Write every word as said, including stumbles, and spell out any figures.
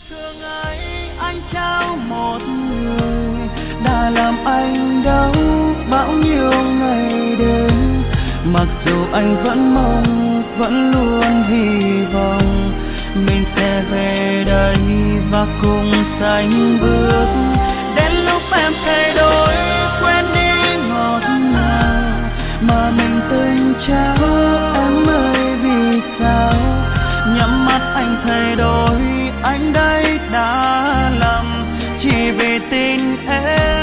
Thương ai anh trao một người đã làm anh đau bao nhiêu ngày đêm, mặc dù anh vẫn mong vẫn luôn hy vọng mình sẽ về đây và cùng sánh bước. Đến lúc em thay đổi quên đi ngọt ngào mà mình từng trao, em ơi vì sao nhắm mắt anh thay đổi, anh đây đã lầm chỉ vì tình em.